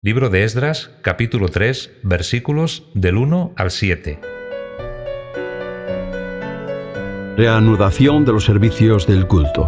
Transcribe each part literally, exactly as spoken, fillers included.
Libro de Esdras, capítulo tres, versículos del uno al siete. Reanudación de los servicios del culto.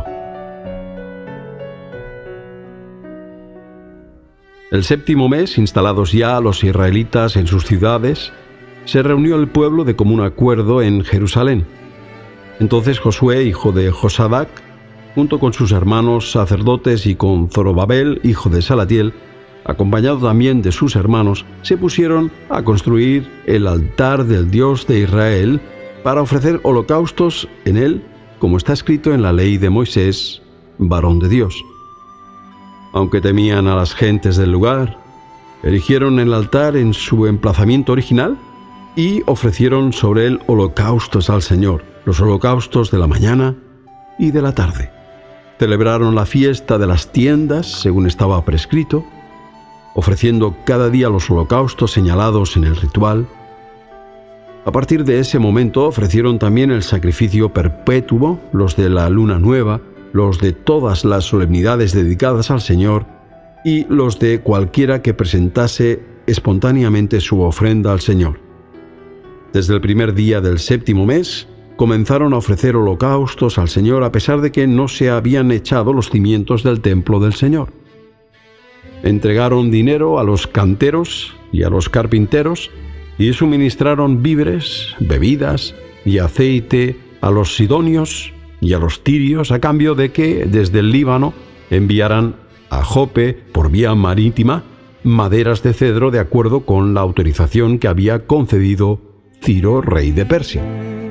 El séptimo mes, instalados ya los israelitas en sus ciudades, se reunió el pueblo de común acuerdo en Jerusalén. Entonces Josué, hijo de Josadac, junto con sus hermanos sacerdotes y con Zorobabel, hijo de Salatiel, acompañado también de sus hermanos, se pusieron a construir el altar del Dios de Israel para ofrecer holocaustos en él, como está escrito en la ley de Moisés, varón de Dios. Aunque temían a las gentes del lugar, erigieron el altar en su emplazamiento original y ofrecieron sobre él holocaustos al Señor, los holocaustos de la mañana y de la tarde. Celebraron la fiesta de las tiendas, según estaba prescrito, ofreciendo cada día los holocaustos señalados en el ritual. A partir de ese momento ofrecieron también el sacrificio perpetuo, los de la luna nueva, los de todas las solemnidades dedicadas al Señor y los de cualquiera que presentase espontáneamente su ofrenda al Señor. Desde el primer día del séptimo mes, comenzaron a ofrecer holocaustos al Señor a pesar de que no se habían echado los cimientos del templo del Señor. Entregaron dinero a los canteros y a los carpinteros y suministraron víveres, bebidas y aceite a los sidonios y a los tirios a cambio de que desde el Líbano enviaran a Jope por vía marítima maderas de cedro de acuerdo con la autorización que había concedido Ciro, rey de Persia.